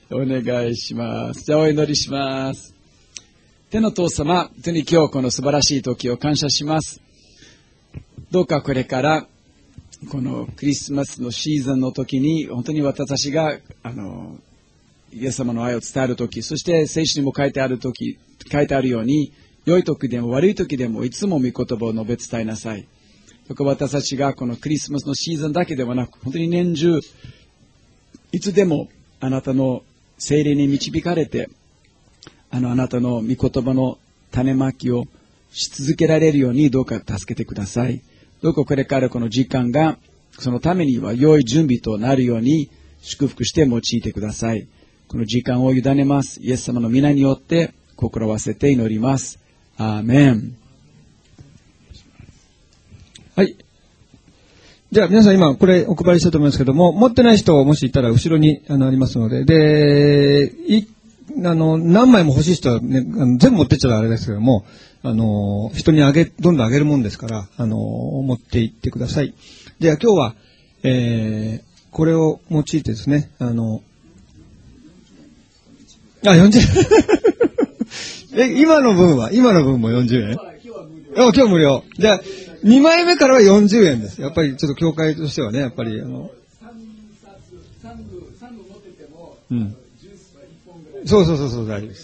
お願いします。じゃあお祈りします。天の父様、本当に今日この素晴らしい時を感謝します。どうかこれからこのクリスマスのシーズンの時に本当に私たちがイエス様の愛を伝える時、そして聖書にも書いてあるように、良い時でも悪い時でもいつも御言葉を述べ伝えなさい。どうか私たちがこのクリスマスのシーズンだけではなく、本当に年中いつでもあなたの聖霊に導かれてあなたの御言葉の種まきをし続けられるようにどうか助けてください。どうかこれからこの時間がそのためには良い準備となるように祝福して用いてください。この時間を委ねます。イエス様の皆によって心を合わせて祈ります。アーメン。 はい。じゃあ皆さん今これお配りしたいと思いますけども、持ってない人もしいたら後ろにありますので、で、何枚も欲しい人はね、全部持ってっちゃあれですけども、人にどんどんあげるもんですから、持って行ってください。では今日は、これを用いてですね、40今の分も40円？今日無料。じゃあ、2枚目からは40円です。やっぱりちょっと教会としてはね、やっぱり3部持ってても、そう、大丈夫です。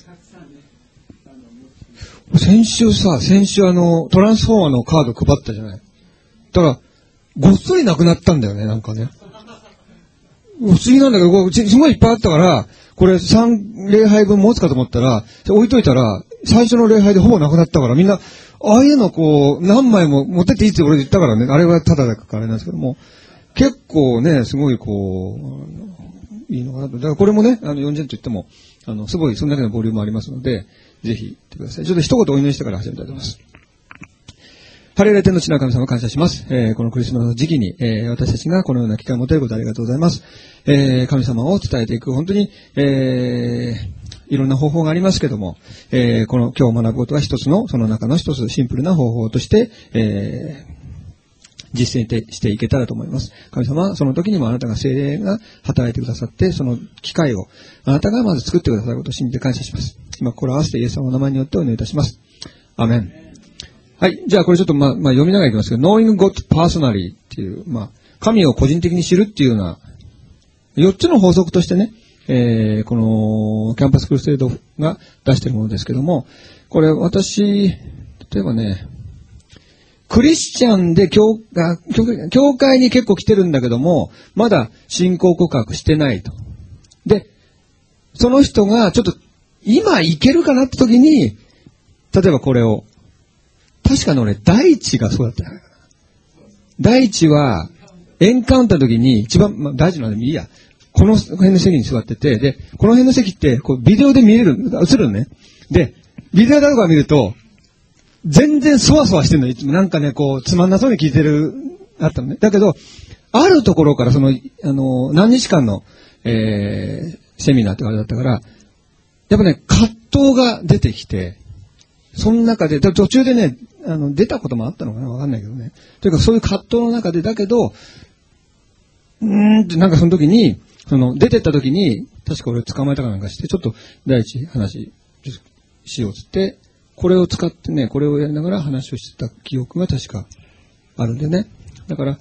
先週トランスフォーマーのカード配ったじゃない。だから、ごっそりなくなったんだよね、なんかね。不思議なんだけど、すごいいっぱいあったから、これ3礼拝分持つかと思ったら、置いといたら、最初の礼拝でほぼなくなったから、みんな、ああいうのこう、何枚も持ってっていいって俺言ったからね、あれはただだからあれなんですけども、結構ね、すごいこう、いいのかなと。だからこれもね、40円と言っても、すごい、そんだけのボリュームありますので、ぜひ、言ってください。ちょっと一言お祈りしてから始めたいと思います。ハレルヤ天の地の神様を感謝します。このクリスマスの時期に、私たちがこのような機会を持てることありがとうございます。神様を伝えていく、本当に、いろんな方法がありますけども、この今日学ぶことはその中の一つシンプルな方法として、実践していけたらと思います。神様、その時にもあなたが聖霊が働いてくださって、その機会をあなたがまず作ってくださることを信じて感謝します。今心を合わせてイエス様の名前によってお祈りいたします。アーメン。はい。じゃあこれちょっと読みながらいきますけど、Knowing God Personally っていう、神を個人的に知るっていうような、4つの法則としてね、このキャンパスクルセイドが出しているものですけども、これ私、例えばね、クリスチャンで教会に結構来てるんだけども、まだ信仰告白してないと。で、その人がちょっと今いけるかなって時に、例えばこれを、確かに俺、第一がそうだったよ。第一は、エンカウンターの時に一番、大事なのでもいいや。この辺の席に座ってて、で、この辺の席って、こう、ビデオで映るのね。で、ビデオだとか見ると、全然そわそわしてるの。いつもなんかね、こう、つまんなそうに聞いてあったのね。だけど、あるところから何日間の、セミナーってあれだったから、やっぱね、葛藤が出てきて、その中で、途中でね、出たこともあったのかなわかんないけどね。というか、そういう葛藤の中で、だけど、なんかその時に、出てった時に、確か俺捕まえたかなんかして、ちょっと第一話しようつって、これを使ってね、これをやりながら話をしてた記憶が確かあるんでね。だから、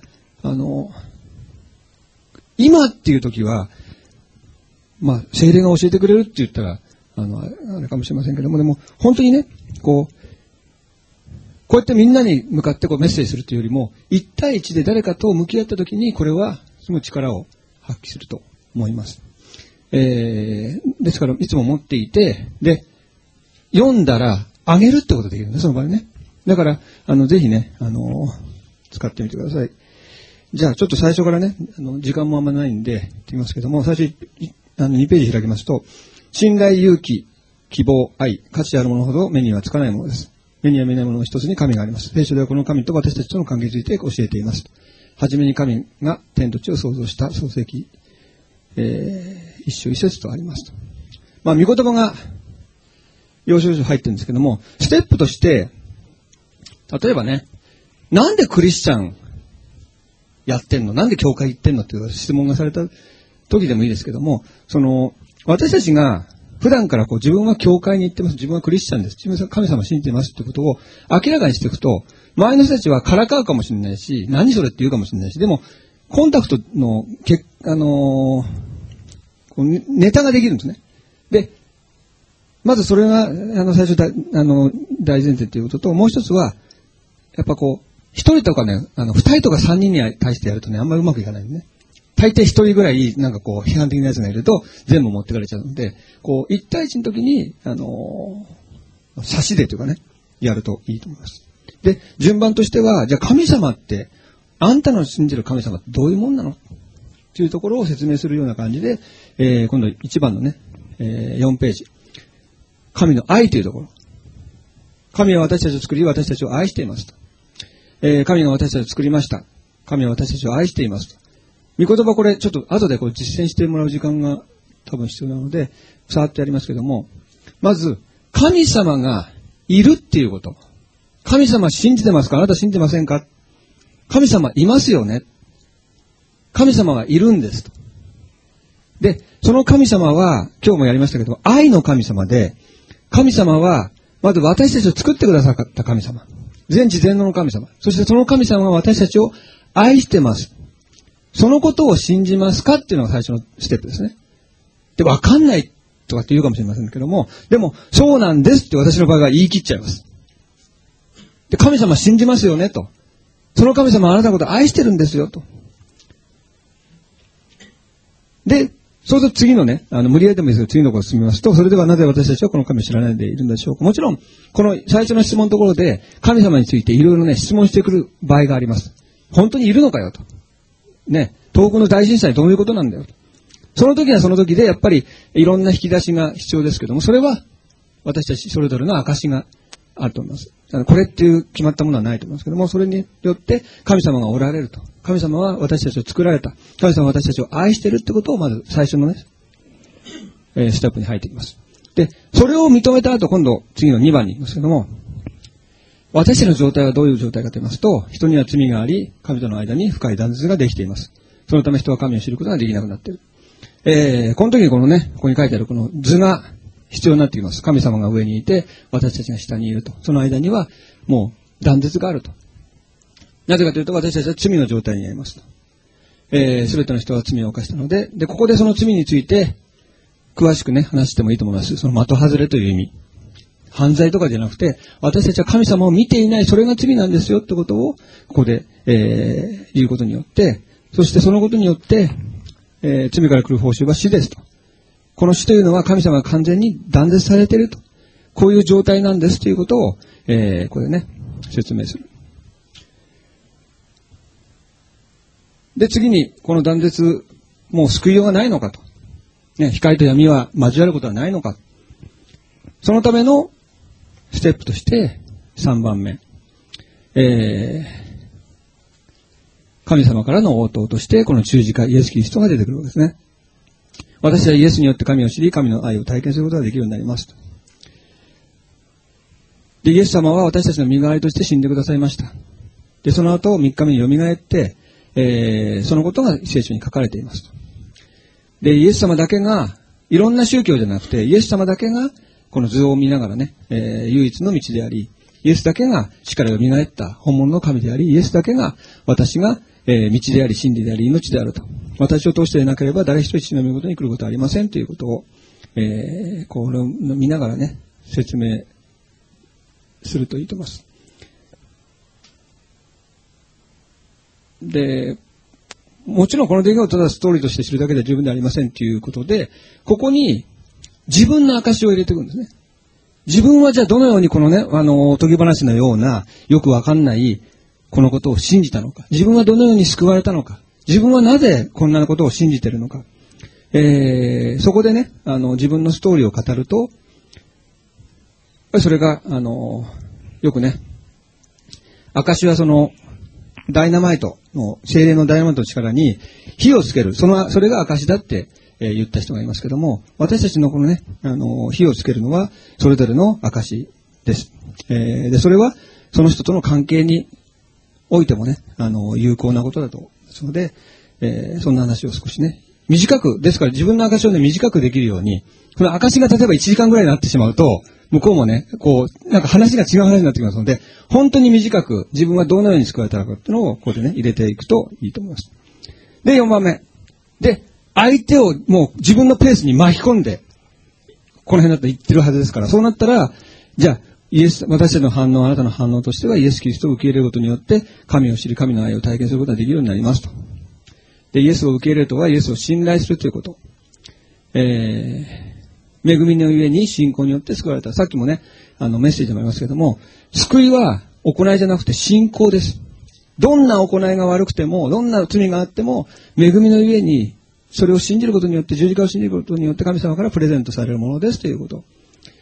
今っていう時は、聖霊が教えてくれるって言ったら、あれかもしれませんけども、でも、本当にね、こうやってみんなに向かってメッセージするっていうよりも、1対1で誰かと向き合った時に、これはすごい力を発揮すると思います。ですから、いつも持っていて、で、読んだら、あげるってことできるんです、その場合ね。だから、ぜひね、使ってみてください。じゃあ、ちょっと最初からね、時間もあんまないんで、言ってみますけども、最初、2ページ開きますと、信頼、勇気、希望、愛、価値あるものほど目にはつかないものです。目には見えないものの一つに神があります。聖書ではこの神と私たちとの関係について教えています。はじめに神が天と地を創造した創世記、一章一節とありますと。御言葉が、要所要所入ってるんですけども、ステップとして、例えばね、なんでクリスチャンやってんの？なんで教会行ってんのっていう質問がされた時でもいいですけども、 私たちが普段から自分は教会に行ってます。自分はクリスチャンです。自分は神様を信じてますってことを明らかにしていくと、周りの人たちはからかうかもしれないし、何それって言うかもしれないし、でも、コンタクトの、ネタができるんですね。で、まずそれが、最初大前提ということと、もう一つは、やっぱ一人とかね、二人とか三人に対してやるとね、あんまりうまくいかないんですね。大抵一人ぐらい、批判的なやつがいると、全部持ってかれちゃうので、一対一の時に、差しでというかね、やるといいと思います。で、順番としては、じゃあ神様って、あんたの信じる神様ってどういうもんなのというところを説明するような感じで、今度1番のね、4ページ。神の愛というところ。神は私たちを作り、私たちを愛していますと。神が私たちを作りました。神は私たちを愛していますと。御言葉これちょっと後で実践してもらう時間が多分必要なので、さーっとやりますけども、まず、神様がいるっていうこと。神様信じてますか？あなた信じてませんか？神様いますよね。神様はいるんですと。で、その神様は、今日もやりましたけど、愛の神様で、神様は、まず私たちを作ってくださった神様。全知全能の神様。そしてその神様は私たちを愛してます。そのことを信じますかっていうのが最初のステップですね。で、わかんないとかって言うかもしれませんけども、でも、そうなんですって私の場合は言い切っちゃいます。で、神様信じますよねと。その神様はあなたのことを愛してるんですよと。で、そうすると次のね、無理やりでもいいですけど、次のことを進みますと、それではなぜ私たちはこの神を知らないでいるんでしょうか。もちろん、この最初の質問のところで、神様についていろいろね、質問してくる場合があります。本当にいるのかよと。ね、東北の大震災どういうことなんだよと。その時はその時で、やっぱりいろんな引き出しが必要ですけども、それは私たちそれぞれの証があると思います。これっていう決まったものはないと思いますけども、それによって神様がおられると。神様は私たちを作られた。神様は私たちを愛しているってことをまず最初のね、ステップに入っていきます。で、それを認めた後、今度次の2番に行きますけども、私たちの状態はどういう状態かと言いますと、人には罪があり、神との間に深い断絶ができています。そのため人は神を知ることができなくなっている。この時にこのね、ここに書いてあるこの図が必要になってきます。神様が上にいて、私たちが下にいると。その間にはもう断絶があると。なぜかというと、私たちは罪の状態にありますと。すべての人は罪を犯したので、ここでその罪について、詳しくね、話してもいいと思います。その的外れという意味。犯罪とかじゃなくて、私たちは神様を見ていない、それが罪なんですよってことを、ここで、言うことによって、そしてそのことによって、罪から来る報酬は死ですと。この死というのは神様が完全に断絶されていると。こういう状態なんですということを、これね、説明する。で、次に、この断絶、もう救いようがないのかと。ね、光と闇は交わることはないのか。そのためのステップとして、3番目。神様からの応答として、この十字架、イエス・キリストが出てくるわけですね。私はイエスによって神を知り、神の愛を体験することができるようになりますと。で、イエス様は私たちの身代わりとして死んでくださいました。で、その後、3日目によみがえって、そのことが聖書に書かれていますと。で、イエス様だけが、いろんな宗教じゃなくて、イエス様だけが、この図を見ながらね、唯一の道であり、イエスだけが死からよみがえった本物の神であり、イエスだけが私が、道であり、真理であり、命であると。私を通してでなければ誰一人父の御事に来ることはありませんということを、これを見ながらね、説明するといいと思います。で、もちろんこの出来事をただストーリーとして知るだけでは十分ではありませんということで、ここに自分の証を入れていくんですね。自分はじゃあどのようにこのね、おとぎ話のような、よくわかんないこのことを信じたのか。自分はどのように救われたのか。自分はなぜこんなことを信じているのか。そこでね、自分のストーリーを語ると、やっぱりそれが、よくね、証はその、ダイナマイトの、精霊のダイナマイトの力に火をつける。それが証だって、言った人がいますけども、私たちのこのね、火をつけるのは、それぞれの証です。で、それは、その人との関係においてもね、有効なことだと思いますので、そんな話を少しね、 短く、ですから自分の証をね、短くできるように、この証が例えば1時間ぐらいになってしまうと、向こうもね、こう、なんか話が違う話になってきますので、本当に短く自分がどのように救われたのかっていうのを、ここでね、入れていくといいと思います。で、4番目。で、相手をもう自分のペースに巻き込んで、この辺だと言ってるはずですから、そうなったら、じゃあ、私たちの反応、あなたの反応としては、イエス・キリストを受け入れることによって、神を知り、神の愛を体験することができるようになりますと。で、イエスを受け入れるとは、イエスを信頼するということ。恵みのゆえに信仰によって救われた。さっきもね、メッセージでもありますけども、救いは行いじゃなくて信仰です。どんな行いが悪くても、どんな罪があっても、恵みのゆえに、それを信じることによって、十字架を信じることによって神様からプレゼントされるものですということ。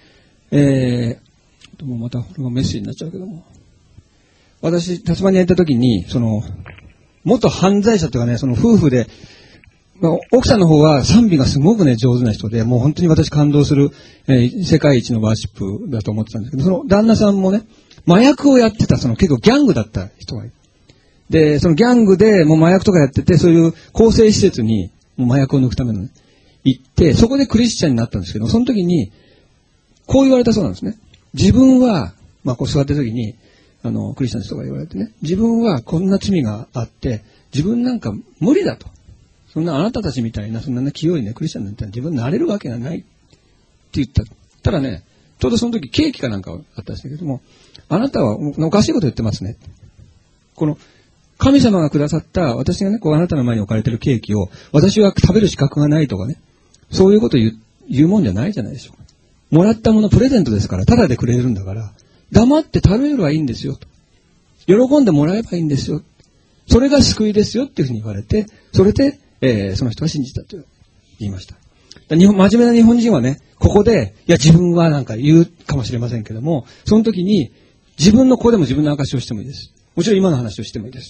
もうまたこれがメッセージになっちゃうけども。私、タスマニアに行った時に、元犯罪者というかね、その夫婦で、奥さんの方は賛美がすごくね、上手な人で、もう本当に私感動する、世界一のワーシップだと思ってたんですけど、その旦那さんもね、麻薬をやってた、結構ギャングだった人がいる。で、そのギャングでもう麻薬とかやってて、そういう更生施設に、もう麻薬を抜くためのね、行って、そこでクリスチャンになったんですけど、その時に、こう言われたそうなんですね。自分は、こう座ってる時に、クリスチャンの人が言われてね、自分はこんな罪があって、自分なんか無理だと。そんなあなたたちみたいな、そんな清いね、クリスチャンなんて自分なれるわけがないって言った。ただね、ちょうどその時ケーキかなんかあったんですけども、あなたはおかしいこと言ってますね。この、神様がくださった、私がね、こうあなたの前に置かれてるケーキを、私は食べる資格がないとかね、そういうこと言うもんじゃないじゃないでしょうか。もらったものプレゼントですから、タダでくれるんだから、黙って食べればいいんですよと。喜んでもらえばいいんですよ。それが救いですよっていうふうに言われて、それで、その人は信じたと言いました。真面目な日本人はね、ここで、いや自分はなんか言うかもしれませんけども、その時に自分の子でも自分の証しをしてもいいです。もちろん今の話をしてもいいです。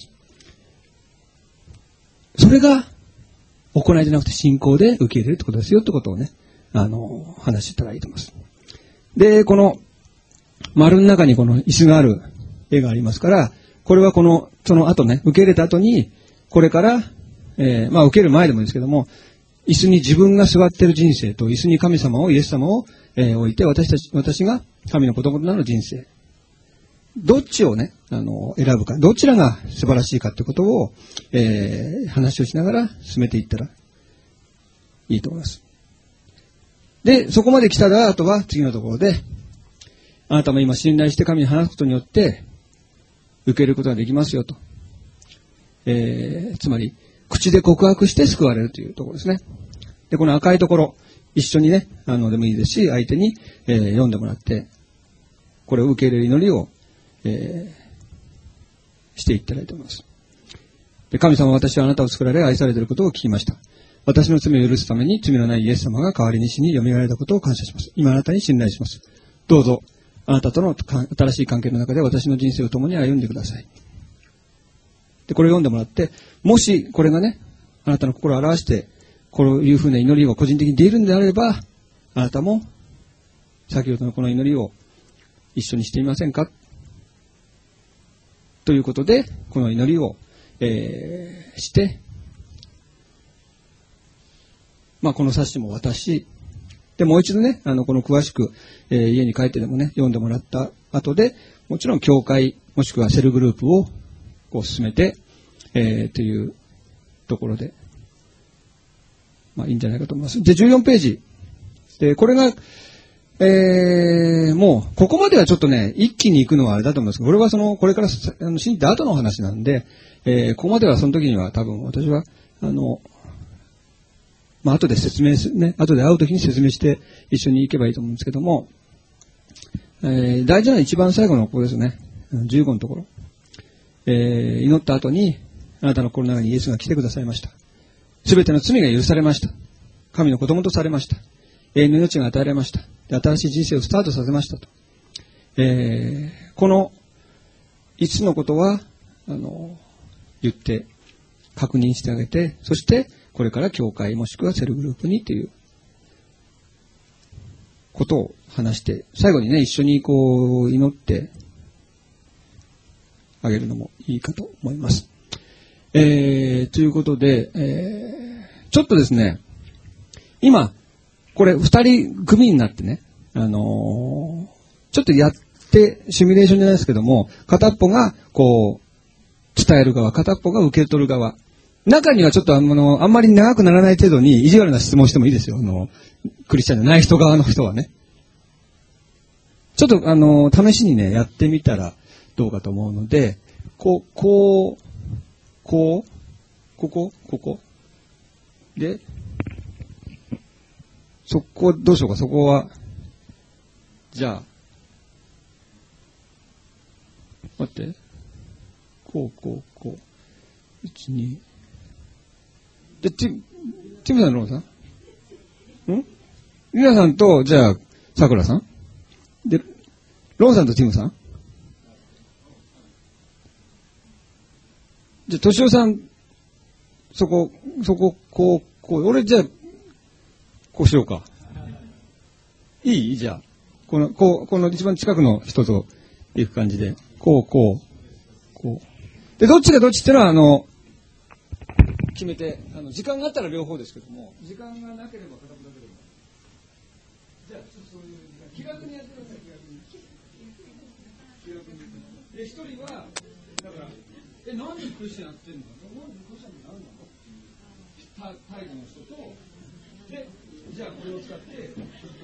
それが行いじゃなくて信仰で受け入れるってことですよってことをね、話していただいてます。で、この丸の中にこの椅子がある絵がありますから、これはその後ね、受け入れた後に、これから、受ける前でもいいですけども、椅子に自分が座っている人生と、椅子に神様を、イエス様を、置いて、私が神の子供となる人生。どっちをね、選ぶか、どちらが素晴らしいかってことを、話をしながら進めていったらいいと思います。で、そこまで来たら、あとは次のところで、あなたも今信頼して神に話すことによって、受けることができますよと。つまり、口で告白して救われるというところですね。で、この赤いところ、一緒にね、でもいいですし、相手に、読んでもらって、これを受け入れる祈りを、していったらいいと思います。で、神様は私はあなたを作られ愛されていることを聞きました。私の罪を許すために罪のないイエス様が代わりに死に蘇られたことを感謝します。今あなたに信頼します。どうぞ、あなたとの新しい関係の中で私の人生を共に歩んでください。で、これを読んでもらって、もしこれがね、あなたの心を表して、こういうふうな祈りを個人的にできるんであれば、あなたも先ほどのこの祈りを一緒にしてみませんかということで、この祈りを、して、この冊子も渡し、で、もう一度ね、この詳しく、家に帰ってでもね、読んでもらった後で、もちろん教会、もしくはセルグループをこう進めて、というところで、いいんじゃないかと思います。で、14ページ。で、これが、もう、ここまではちょっとね、一気に行くのはあれだと思いますけど、これはこれから信じた後の話なんで、ここまではその時には多分私は、後で説明するね、後で会う時に説明して一緒に行けばいいと思うんですけども、大事な一番最後のここですね。15のところ。祈った後に、あなたの心の中にイエスが来てくださいました。すべての罪が許されました。神の子供とされました。永遠の命が与えられました。で、新しい人生をスタートさせましたと。この5つのことは、言って、確認してあげて、そして、これから教会もしくはセルグループにということを話して、最後にね、一緒にこう祈ってあげるのもいいかと思います。ということで、 ちょっとですね、今、これ二人組になってね、ちょっとやって、シミュレーションじゃないですけども、片っぽが、こう、伝える側、片っぽが受け取る側。中にはちょっとあんまり長くならない程度に意地悪な質問してもいいですよ。クリスチャンじゃない人側の人はね。ちょっと試しにね、やってみたらどうかと思うので、ここ。で、そこ、どうしようか、そこは、じゃあ、待って。こう。1、2。で、ティムさん、ロンさんリナさんと、じゃあ、さくらさんで、ロンさんとティムさんじゃあ、トシオさん、そこ、こう、俺じゃあ、こうしようか。いいじゃあ。この一番近くの人と行く感じで。こう。で、どっちがどっちってのは、決めて、時間があったら両方ですけども、時間がなければ片方だけでも。じゃあ、そういう時間、気楽にやってください、気楽に。で、一人は、だから、何でクリスチャンやってんの？なんでクリスチャンになるの？態度の人と、で、じゃあこれを使って、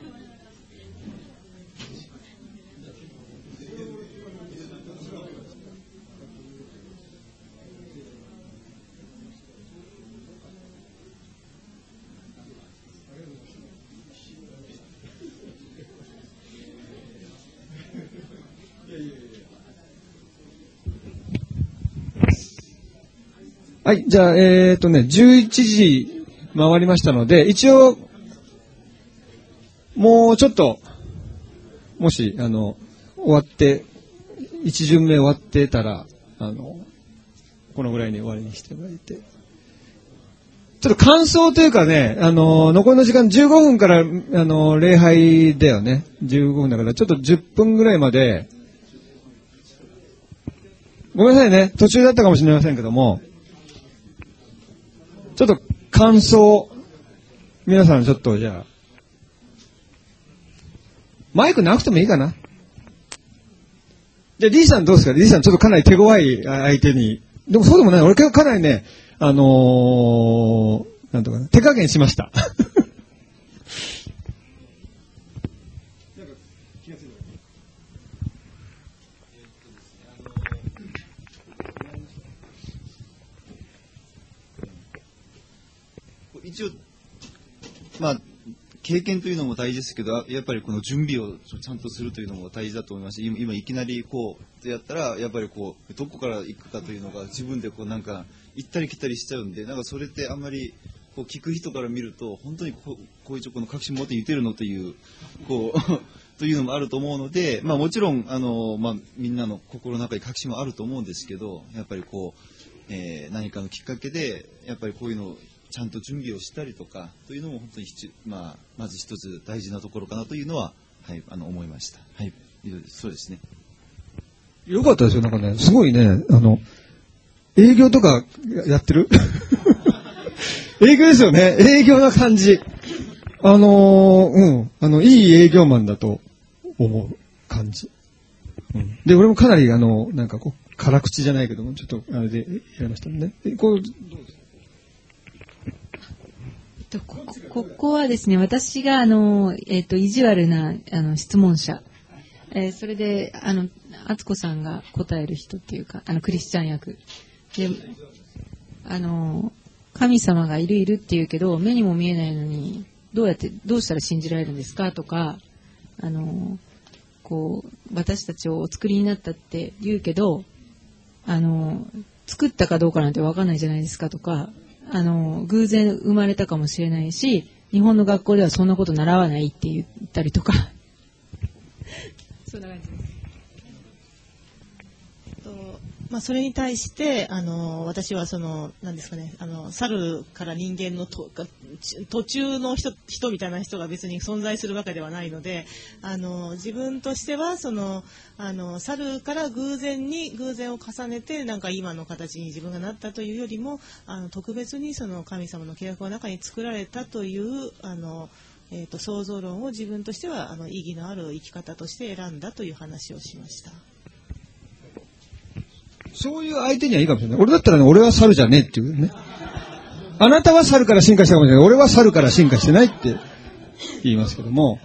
はい、じゃあ、11時回りましたので、一応、もうちょっと、もし、終わって、一巡目終わってたら、このぐらいに終わりにしてもらえて。ちょっと感想というかね、残りの時間15分から、礼拝だよね。15分だから、ちょっと10分ぐらいまで、ごめんなさいね、途中だったかもしれませんけども、ちょっと感想、皆さんちょっとじゃあ、マイクなくてもいいかな。じゃあ D さんどうですか？ D さんちょっとかなり手強い相手に。でもそうでもない。俺かなりね、なんとかな、手加減しました。 一応、まあ、経験というのも大事ですけど、やっぱりこの準備をちゃんとするというのも大事だと思います。今いきなりこうやったら、やっぱりこうどこから行くかというのが自分でこうなんか行ったり来たりしちゃうんで、なんかそれってあんまりこう聞く人から見ると本当にこうこの確信持って言ってるのというこうというのもあると思うので、まあもちろんまあみんなの心の中に確信もあると思うんですけど、やっぱりこう、何かのきっかけでやっぱりこういうのをちゃんと準備をしたりとかというのも本当にまず一つ大事なところかなというのは、はい、思いました。はい、そうですね。 よかったですよ。なんかね、すごいね、営業とかやってる営業ですよね。営業な感じ。いい営業マンだと思う感じ。で、俺もかなりなんかこう、辛口じゃないけども、ちょっとあれでやりましたね。こう、どうですか？ ここはですね、私が意地悪な質問者、それで敦子さんが答える人っていうかクリスチャン役で、神様がいるって言うけど目にも見えないのにどうしたら信じられるんですかとか、こう私たちをお作りになったって言うけど作ったかどうかなんて分かんないじゃないですかとか。偶然生まれたかもしれないし、日本の学校ではそんなこと習わないって言ったりとか。そんな感じです。 それに対して、私は何ですかね、猿から人間の途中の人みたいな人が別に存在するわけではないので、自分としては、猿から偶然を重ねて、なんか今の形に自分がなったというよりも、特別に神様の契約の中に作られたという、創造論を自分としては意義のある生き方として選んだという話をしました。 そういう相手にはいいかもしれない。俺だったらね、俺は猿じゃねえっていうね。あなたは猿から進化したかもしれない。俺は猿から進化してないって言いますけども、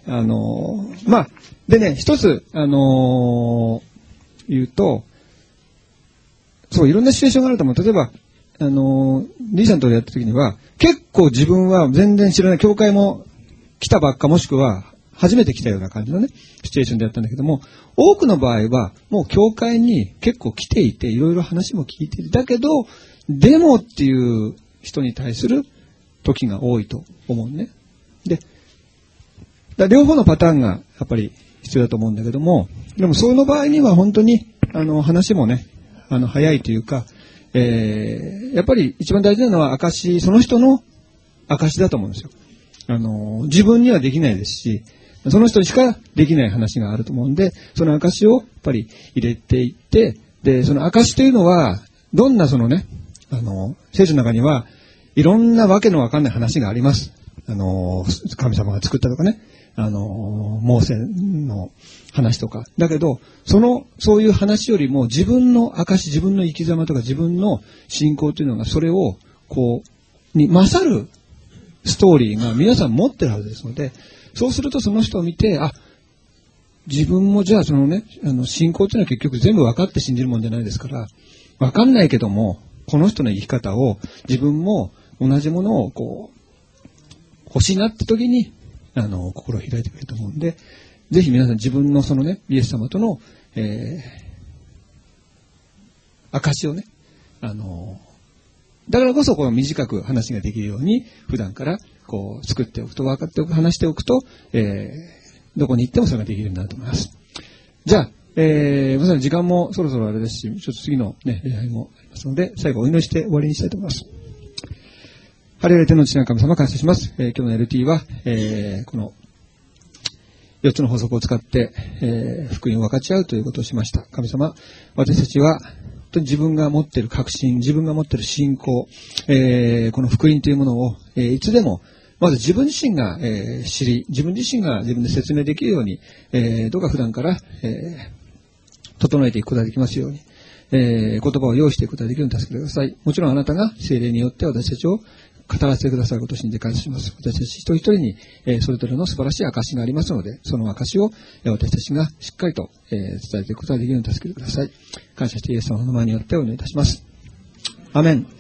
でね、一つ、言うと、そう、いろんなシチュエーションがあると思う。例えば、リーさんとやった時には、結構自分は全然知らない、教会も来たばっかもしくは初めて来たような感じのね、シチュエーションでやったんだけども、多くの場合はもう教会に結構来ていて、いろいろ話も聞いている。だけど、でもっていう人に対する時が多いと思うね。で、両方のパターンがやっぱり必要だと思うんだけども、でもその場合には本当に、話もね、早いというか、やっぱり一番大事なのは証、その人の証だと思うんですよ。自分にはできないですし、その人にしかできない話があると思うんで、その証をやっぱり入れていって、で、その証というのは、どんな聖書の中にはいろんなわけのわかんない話があります。神様が作ったとかね、モーセの話とか。だけど、そういう話よりも自分の証、自分の生き様とか自分の信仰というのが、それを、に勝るストーリーが皆さん持ってるはずですので、そうするとその人を見て、自分もじゃあ信仰というのは結局全部分かって信じるもんじゃないですから、分かんないけども、この人の生き方を自分も同じものを欲しいなって時に、心を開いてくれると思うんで、ぜひ皆さん自分のイエス様との、証をね、だからこそ短く話ができるように普段から作っておくと、分かっておく、話しておくと、どこに行ってもそれができるようになると思います。じゃあ、まさに時間もそろそろあれですし、ちょっと次のね、礼拝もありますので、最後お祈りして終わりにしたいと思います。ハレルヤ天の父なる神様、感謝します。今日の LT は、この4つの法則を使って、福音を分かち合うということをしました。神様、私たちは本当に自分が持っている確信、自分が持っている信仰、この福音というものを、いつでもまず自分自身が、知り、自分自身が自分で説明できるように、どうか普段から、整えていくことができますように、言葉を用意していくことができるように助けてください。もちろんあなたが聖霊によって私たちを語らせてくださることを信じて感謝します。私たち一人一人に、それぞれの素晴らしい証がありますので、その証を、私たちがしっかりと、伝えていくことができるように助けてください。感謝してイエス様の名前によってお祈りいたします。アメン。